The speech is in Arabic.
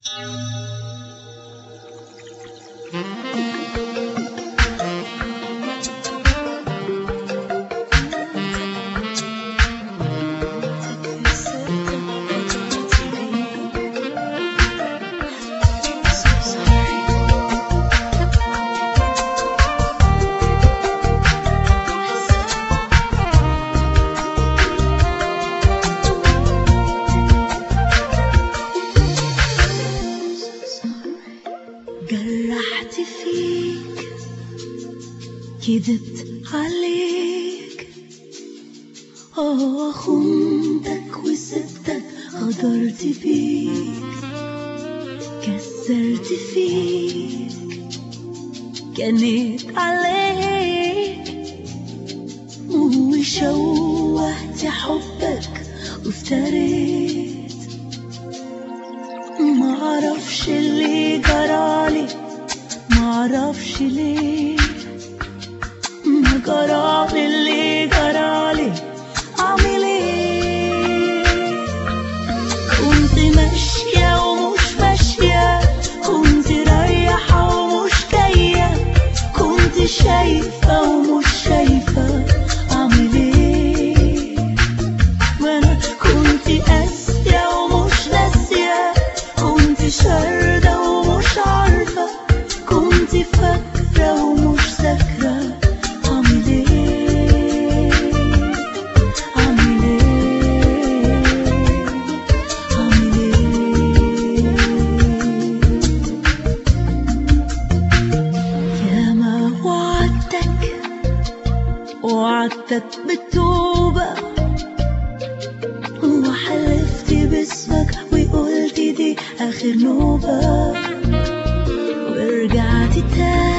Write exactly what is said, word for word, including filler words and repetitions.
جرحت فيك، كدبت عليك، اه خنتك وسبتك، غدرت بيك، كسرت فيك، كانت عليك، وشوهت حبك وافتريت. معرفش اللي جرالي، معرفش ليه، ما جرالي اللي جرالي، اعمل ايه؟ كنت ماشية ومش ماشية، كنت رايحة ومش جاية، كنت شايفة ومش شايفة، اعمل ايه؟ وانا كنت قاسية ومش ناسية، كنت شاردة ومش عارفة، كنت فاكرة ومش ذاكرة، اعمل ايه؟ اعمل ايه؟ اعمل ايه؟ ياما وعدتك، وعدتك بالتوبة، وحلفت باسمك وقلت دي آخر نوبة، ورجعت تاني